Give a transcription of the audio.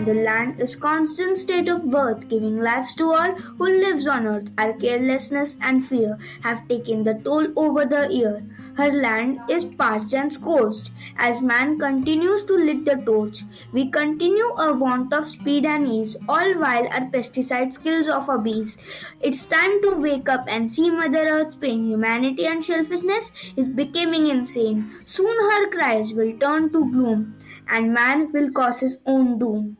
and the land is constant state of birth, giving lives to all who lives on earth. Our carelessness and fear have taken the toll over the year. Her land is parched and scorched. As man continues to lit the torch, we continue a want of speed and ease, all while our pesticide kills of our bees. It's time to wake up and see Mother Earth's pain. Humanity and selfishness is becoming insane. Soon her cries will turn to gloom, and man will cause his own doom.